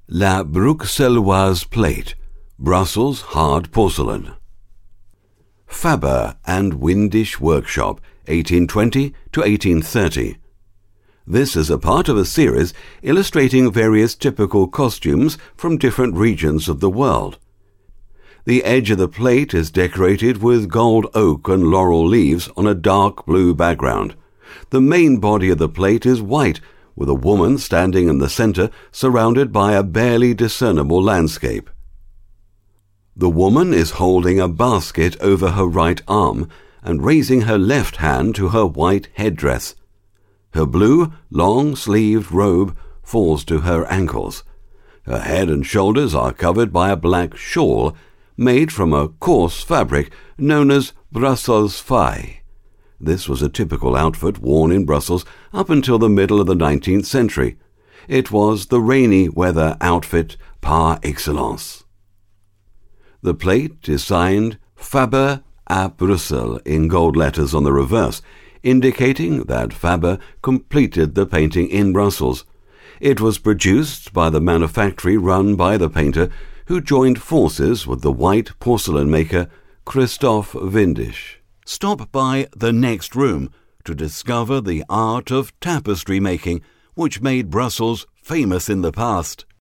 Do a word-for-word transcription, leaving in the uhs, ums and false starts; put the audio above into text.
La Bruxelloise plate, Brussels hard porcelain. Faber and Windisch Workshop, eighteen twenty to eighteen thirty. This is a part of a series illustrating various typical costumes from different regions of the world. The edge of the plate is decorated with gold oak and laurel leaves on a dark blue background. The main body of the plate is white, with a woman standing in the center surrounded by a barely discernible landscape. The woman is holding a basket over her right arm and raising her left hand to her white headdress. Her blue, long-sleeved robe falls to her ankles. Her head and shoulders are covered by a black shawl made from a coarse fabric known as Brussels fay. This was a typical outfit worn in Brussels up until the middle of the nineteenth century. It was the rainy weather outfit par excellence. The plate is signed Faber à Bruxelles in gold letters on the reverse, indicating that Faber completed the painting in Brussels. It was produced by the manufactory run by the painter, who joined forces with the white porcelain maker Christoph Windisch. Stop by the next room to discover the art of tapestry making, which made Brussels famous in the past.